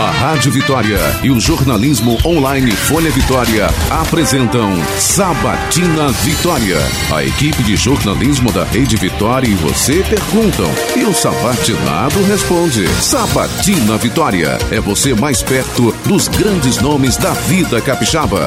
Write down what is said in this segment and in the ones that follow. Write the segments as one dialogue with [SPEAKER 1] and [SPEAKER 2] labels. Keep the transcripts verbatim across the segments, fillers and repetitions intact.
[SPEAKER 1] A Rádio Vitória e o jornalismo online Folha Vitória apresentam Sabatina Vitória. A equipe de jornalismo da Rede Vitória e você perguntam e o Sabatinado responde. Sabatina Vitória é você mais perto dos grandes nomes da vida capixaba.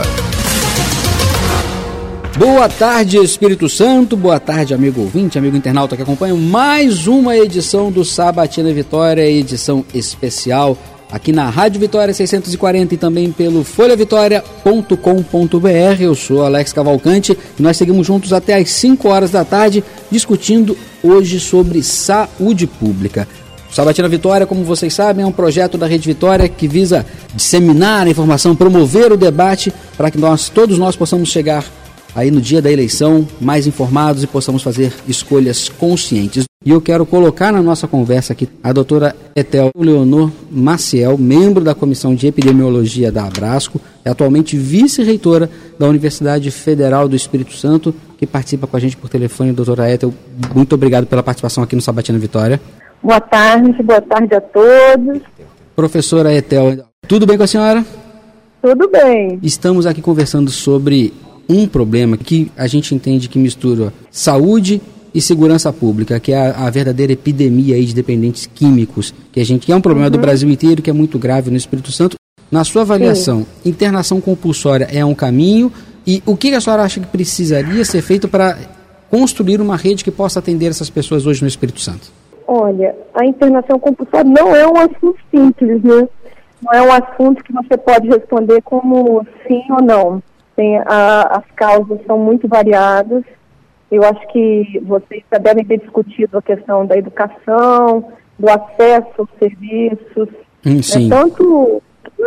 [SPEAKER 2] Boa tarde, Espírito Santo, boa tarde, amigo ouvinte, amigo internauta que acompanha mais uma edição do Sabatina Vitória, edição especial aqui na Rádio Vitória seiscentos e quarenta e também pelo folha vitória ponto com ponto b r. Eu sou Alex Cavalcante e nós seguimos juntos até às cinco horas da tarde discutindo hoje sobre saúde pública. O Sabatina Vitória, como vocês sabem, é um projeto da Rede Vitória que visa disseminar a informação, promover o debate para que nós, todos nós possamos chegar aí no dia da eleição, mais informados e possamos fazer escolhas conscientes. E eu quero colocar na nossa conversa aqui a doutora Etel Leonor Maciel, membro da Comissão de Epidemiologia da Abrasco, é atualmente vice-reitora da Universidade Federal do Espírito Santo, que participa com a gente por telefone. Doutora Etel, muito obrigado pela participação aqui no Sabatina Vitória.
[SPEAKER 3] Boa tarde, boa tarde a todos.
[SPEAKER 2] Professora Etel, tudo bem com a senhora?
[SPEAKER 3] Tudo bem.
[SPEAKER 2] Estamos aqui conversando sobre um problema que a gente entende que mistura saúde e segurança pública, que é a, a verdadeira epidemia aí de dependentes químicos, que a gente que é um problema uhum. do Brasil inteiro, que é muito grave no Espírito Santo. Na sua avaliação, Sim. internação compulsória é um caminho, e o que a senhora acha que precisaria ser feito para construir uma rede que possa atender essas pessoas hoje no Espírito Santo?
[SPEAKER 3] Olha, a internação compulsória não é um assunto simples, né? Não é um assunto que você pode responder como sim ou não. Tem a, as causas são muito variadas. Eu acho que vocês já devem ter discutido a questão da educação, do acesso aos serviços,
[SPEAKER 2] hum, sim.
[SPEAKER 3] Né, tanto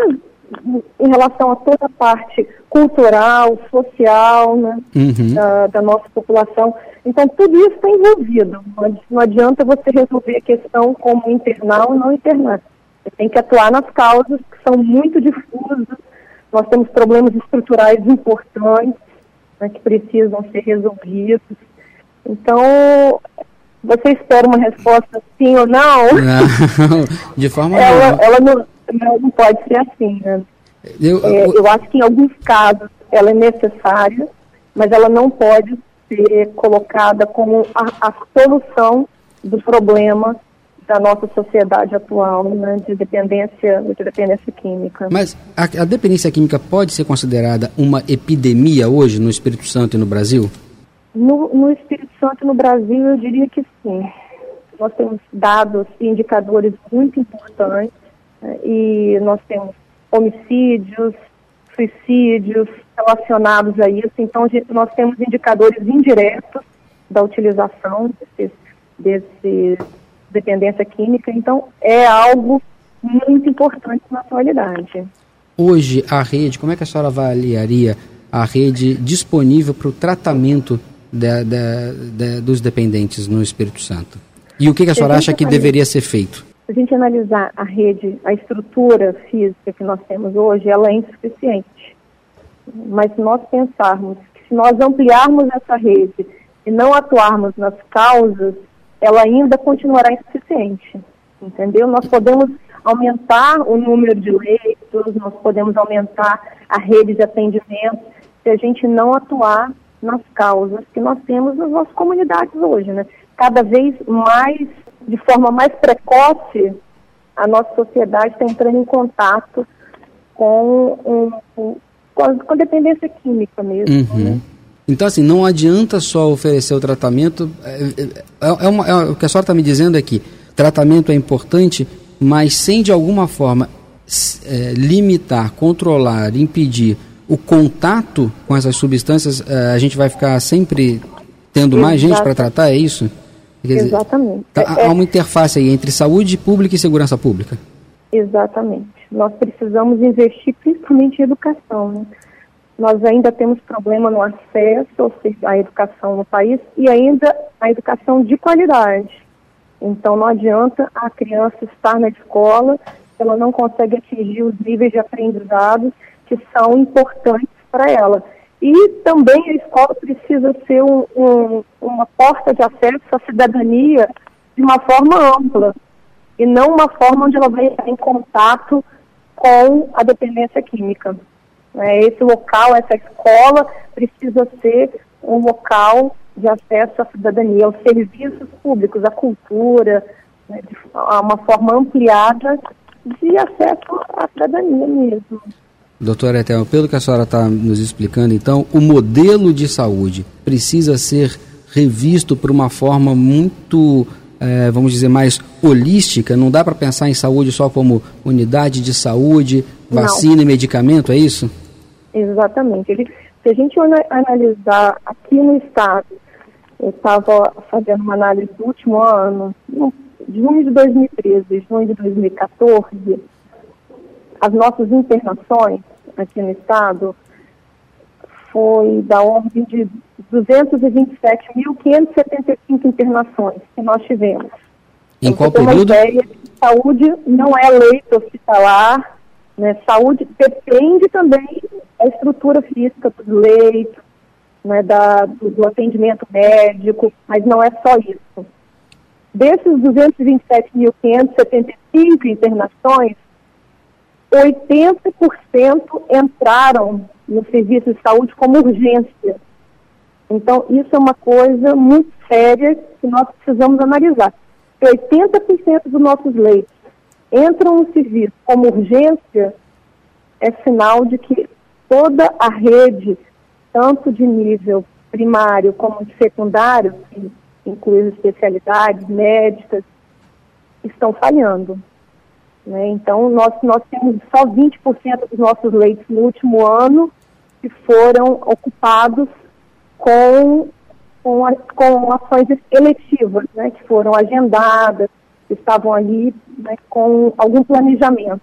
[SPEAKER 3] em relação a toda a parte cultural, social, né,
[SPEAKER 2] uhum.
[SPEAKER 3] da, da nossa população. Então, tudo isso está envolvido. Não adianta você resolver a questão como internar ou não internar. Você tem que atuar nas causas que são muito difusas. Nós temos problemas estruturais importantes, né, que precisam ser resolvidos. Então, você espera uma resposta sim ou não?
[SPEAKER 2] Não, de forma
[SPEAKER 3] ela,
[SPEAKER 2] não.
[SPEAKER 3] Ela não, ela não pode ser assim, né? Eu, é, eu... eu acho que em alguns casos ela é necessária, mas ela não pode ser colocada como a, a solução do problema da nossa sociedade atual, né, de dependência, de dependência química.
[SPEAKER 2] Mas a, a dependência química pode ser considerada uma epidemia hoje no Espírito Santo e no Brasil?
[SPEAKER 3] No, no Espírito Santo e no Brasil, eu diria que sim. Nós temos dados e indicadores muito importantes, né, e nós temos homicídios, suicídios relacionados a isso. Então, nós temos indicadores indiretos da utilização desses, desses dependência química, então é algo muito importante na atualidade.
[SPEAKER 2] Hoje, a rede, como é que a senhora avaliaria a rede disponível para o tratamento da, da, da, dos dependentes no Espírito Santo? E o que, que a senhora acha que deveria ser feito?
[SPEAKER 3] Se a gente analisar a rede, a estrutura física que nós temos hoje, ela é insuficiente. Mas se nós pensarmos que se nós ampliarmos essa rede e não atuarmos nas causas, ela ainda continuará insuficiente, entendeu? Nós podemos aumentar o número de leitos, nós podemos aumentar a rede de atendimento, se a gente não atuar nas causas que nós temos nas nossas comunidades hoje, né? Cada vez mais, de forma mais precoce, a nossa sociedade está entrando em contato com, um, com, a, com a dependência química mesmo,
[SPEAKER 2] uhum.
[SPEAKER 3] né?
[SPEAKER 2] Então, assim, não adianta só oferecer o tratamento. É, é, uma, é o que a senhora está me dizendo é que tratamento é importante, mas sem, de alguma forma, é, limitar, controlar, impedir o contato com essas substâncias, é, a gente vai ficar sempre tendo mais Exatamente. gente para tratar, é isso? Quer dizer,
[SPEAKER 3] Exatamente.
[SPEAKER 2] Tá, há uma interface aí entre saúde pública e segurança pública.
[SPEAKER 3] Exatamente. Nós precisamos investir principalmente em educação, né? Nós ainda temos problema no acesso à educação no país e ainda a educação de qualidade. Então, não adianta a criança estar na escola, ela não consegue atingir os níveis de aprendizado que são importantes para ela. E também a escola precisa ser um, um, uma porta de acesso à cidadania de uma forma ampla, e não uma forma onde ela vai estar em contato com a dependência química. É, esse local, essa escola, precisa ser um local de acesso à cidadania, aos serviços públicos, à cultura, né, de uma forma ampliada de acesso à cidadania mesmo.
[SPEAKER 2] Doutora Etel, pelo que a senhora está nos explicando, então, o modelo de saúde precisa ser revisto por uma forma muito, eh, vamos dizer, mais holística? Não dá para pensar em saúde só como unidade de saúde, vacina Não. e medicamento, é isso?
[SPEAKER 3] Exatamente. Ele, se a gente analisar aqui no estado, eu estava fazendo uma análise do último ano, de junho de dois mil e treze, junho de dois mil e quatorze, as nossas internações aqui no estado foi da ordem de duzentos e vinte e sete mil, quinhentas e setenta e cinco internações que nós tivemos.
[SPEAKER 2] Em
[SPEAKER 3] então,
[SPEAKER 2] qual
[SPEAKER 3] período? Uma ideia de que saúde não é leito hospitalar, né? Saúde depende também da estrutura física dos leitos, né? da, do, do atendimento médico, mas não é só isso. Desses duzentos e vinte e sete mil, quinhentas e setenta e cinco internações, oitenta por cento entraram no serviço de saúde como urgência. Então, isso é uma coisa muito séria que nós precisamos analisar. Se oitenta por cento dos nossos leitos entram no serviço como urgência, é sinal de que toda a rede, tanto de nível primário como de secundário, que inclui as especialidades médicas, estão falhando. Né? Então, nós, nós temos só vinte por cento dos nossos leitos no último ano que foram ocupados com, com, a, com ações eletivas, né? Que foram agendadas, que estavam ali, né? Com algum planejamento.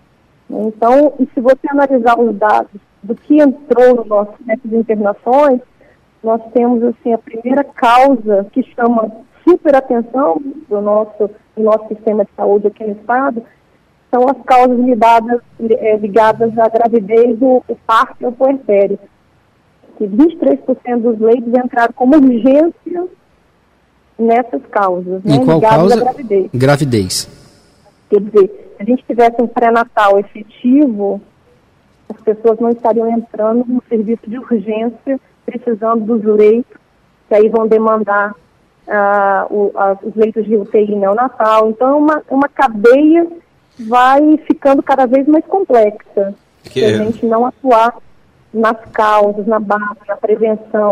[SPEAKER 3] Então, e se você analisar os dados do que entrou no nosso nessas internações, nós temos assim a primeira causa que chama super atenção do nosso, do nosso sistema de saúde aqui no estado, são as causas ligadas, é, ligadas à gravidez, o, o parto e o puerpério. Que vinte e três por cento dos leitos entraram como urgência nessas causas, né,
[SPEAKER 2] em qual
[SPEAKER 3] ligadas
[SPEAKER 2] causa?
[SPEAKER 3] à gravidez.
[SPEAKER 2] Gravidez.
[SPEAKER 3] Quer dizer, se a gente tivesse um pré-natal efetivo, as pessoas não estariam entrando no serviço de urgência, precisando dos leitos, que aí vão demandar ah, o, a, os leitos de U T I neonatal. Então, é uma, uma cadeia vai ficando cada vez mais complexa.
[SPEAKER 4] Que...
[SPEAKER 3] Se a gente não atuar nas causas, na base, na prevenção.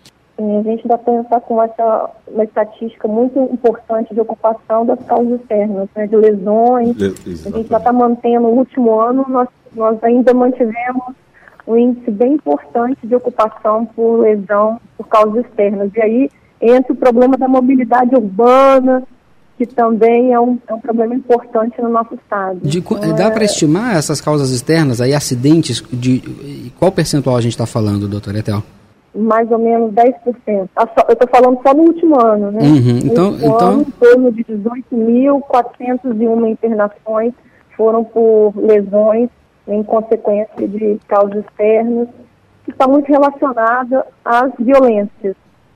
[SPEAKER 3] E a gente dá para pensar com essa uma estatística muito importante de ocupação das causas externas, né, de lesões. Exatamente. A gente já está mantendo, no último ano, nós, nós ainda mantivemos um índice bem importante de ocupação por lesão por causas externas. E aí entra o problema da mobilidade urbana, que também é um, é um problema importante no nosso estado.
[SPEAKER 2] De,
[SPEAKER 3] então,
[SPEAKER 2] dá
[SPEAKER 3] é...
[SPEAKER 2] para estimar essas causas externas, aí acidentes, de qual percentual a gente está falando, doutora Etel?
[SPEAKER 3] Mais ou menos dez por cento. Eu estou falando só no último ano, né?
[SPEAKER 2] Uhum. Então,
[SPEAKER 3] no último
[SPEAKER 2] então...
[SPEAKER 3] ano, em torno de dezoito mil quatrocentas e uma internações foram por lesões em consequência de causas externas, que está muito relacionada às violências.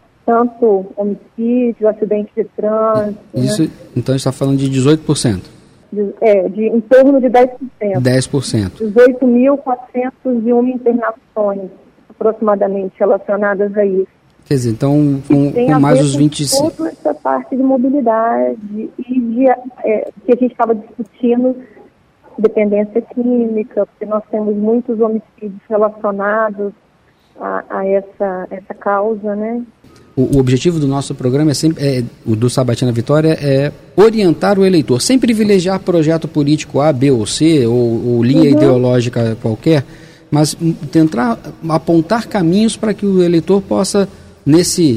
[SPEAKER 3] Tanto homicídio, acidente de trânsito.
[SPEAKER 2] Isso,
[SPEAKER 3] né?
[SPEAKER 2] Então está falando de dezoito por cento.
[SPEAKER 3] De, é, de, em torno de dez por cento.
[SPEAKER 2] dez por cento.
[SPEAKER 3] dezoito mil quatrocentas e uma internações, aproximadamente, relacionadas a isso.
[SPEAKER 2] Quer dizer, então, com, com mais os vinte e cinco...
[SPEAKER 3] toda essa parte de mobilidade e de, é, que a gente estava discutindo, dependência química, porque nós temos muitos homicídios relacionados a, a essa, essa causa, né?
[SPEAKER 2] O, o objetivo do nosso programa é sempre, é, o do Sabatina Vitória, é orientar o eleitor, sem privilegiar projeto político A, B ou C, ou, ou linha uhum. ideológica qualquer, mas tentar apontar caminhos para que o eleitor possa, nesse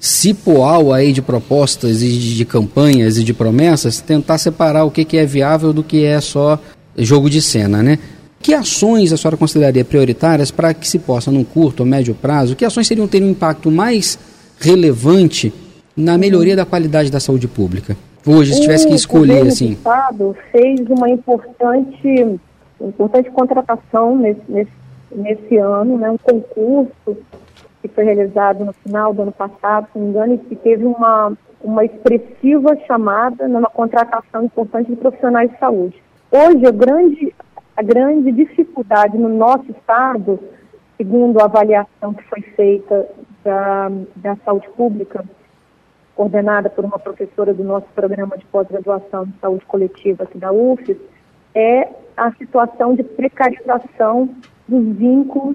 [SPEAKER 2] cipoal aí de propostas e de, de campanhas e de promessas, tentar separar o que, que é viável do que é só jogo de cena, né? Que ações a senhora consideraria prioritárias para que se possa, num curto ou médio prazo, que ações seriam ter um impacto mais relevante na melhoria da qualidade da saúde pública? Hoje, se tivesse que escolher, assim...
[SPEAKER 3] O Estado fez uma importante, importante contratação nesse, nesse, nesse ano, né, um concurso que foi realizado no final do ano passado, se não me engano, e que teve uma, uma expressiva chamada numa contratação importante de profissionais de saúde. Hoje, a grande, a grande dificuldade no nosso estado, segundo a avaliação que foi feita da, da saúde pública, coordenada por uma professora do nosso programa de pós-graduação de saúde coletiva aqui da U F E S, é a situação de precarização dos vínculos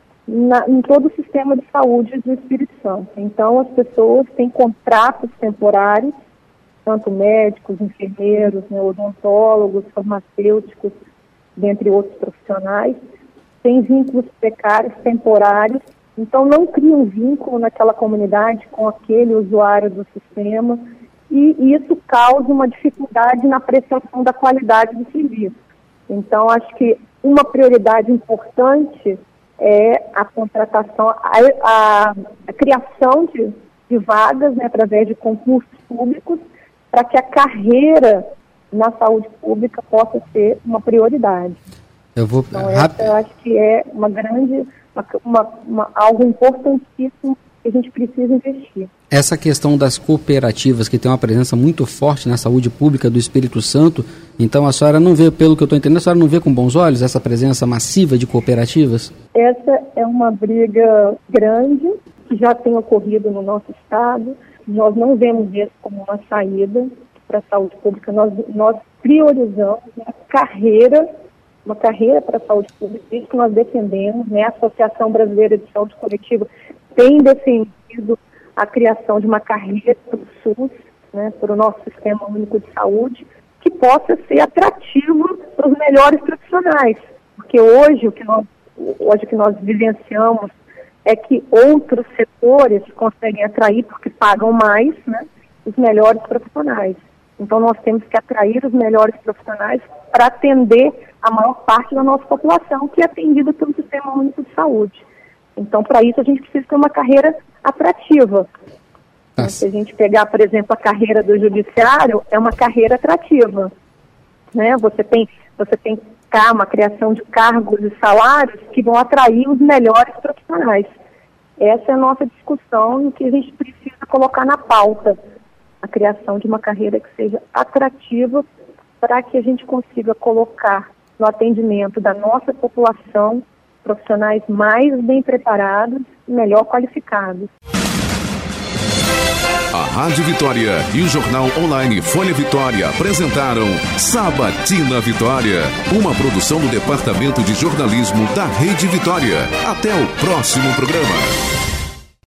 [SPEAKER 3] na, em todo o sistema de saúde do Espírito Santo. Então, as pessoas têm contratos temporários, tanto médicos, enfermeiros, né, odontólogos, farmacêuticos, dentre outros profissionais, têm vínculos precários, temporários, então não criam vínculo naquela comunidade com aquele usuário do sistema, e isso causa uma dificuldade na prestação da qualidade do serviço. Então, acho que uma prioridade importante é a contratação, a, a, a criação de, de vagas, né, através de concursos públicos, para que a carreira na saúde pública possa ser uma prioridade.
[SPEAKER 2] Eu vou
[SPEAKER 3] então, essa eu acho que é uma grande, uma, uma, uma, algo importantíssimo que a gente precisa investir.
[SPEAKER 2] Essa questão das cooperativas, que tem uma presença muito forte na saúde pública do Espírito Santo, então a senhora não vê, pelo que eu estou entendendo, a senhora não vê com bons olhos essa presença massiva de cooperativas?
[SPEAKER 3] Essa é uma briga grande que já tem ocorrido no nosso estado. Nós não vemos isso como uma saída para a saúde pública, nós, nós priorizamos uma carreira, uma carreira para a saúde pública, isso que nós defendemos, né? A Associação Brasileira de Saúde Coletiva tem defendido a criação de uma carreira para o SUS, né, para o nosso Sistema Único de Saúde, que possa ser atrativo para os melhores profissionais, porque hoje o que nós, hoje o que nós vivenciamos é que outros setores conseguem atrair, porque pagam mais, né, os melhores profissionais. Então nós temos que atrair os melhores profissionais para atender a maior parte da nossa população, que é atendida pelo Sistema Único de Saúde. Então, para isso, a gente precisa ter uma carreira atrativa. Né? Se a gente pegar, por exemplo, a carreira do judiciário, é uma carreira atrativa. Né? Você tem, você tem cá uma criação de cargos e salários que vão atrair os melhores profissionais. Essa é a nossa discussão e que a gente precisa colocar na pauta. A criação de uma carreira que seja atrativa para que a gente consiga colocar no atendimento da nossa população profissionais mais bem preparados e melhor qualificados.
[SPEAKER 1] A Rádio Vitória e o jornal online Folha Vitória apresentaram Sabatina Vitória, uma produção do Departamento de Jornalismo da Rede Vitória. Até o próximo programa.